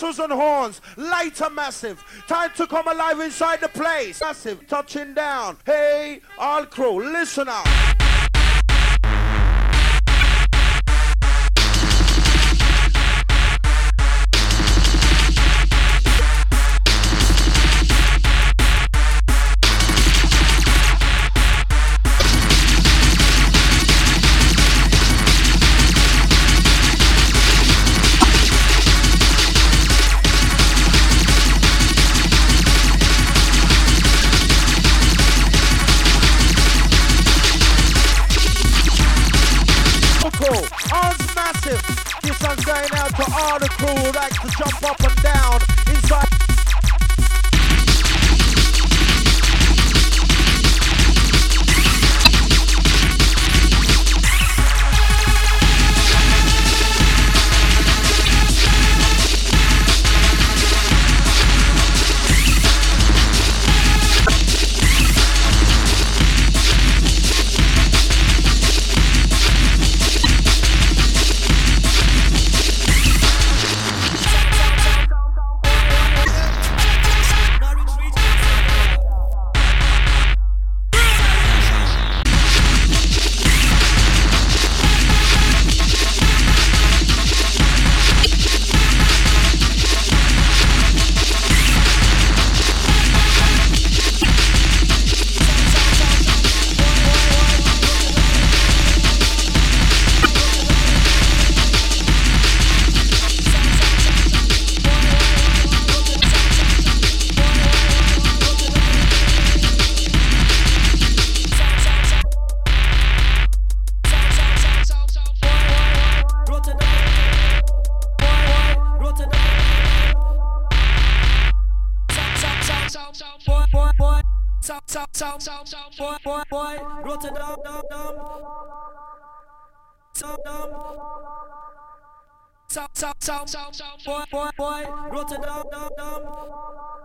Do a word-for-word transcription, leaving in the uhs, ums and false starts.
whistles and horns. Lighter massive. Time to come alive inside the place. Massive. Touching down. Hey, all crew, listen up. This one's going out to all the crew who like to jump up and down inside. Boy, boy, boy, Rotterdam, dum, dum. Dum, dum. Boy, boy, boy, Rotterdam, dum, dum.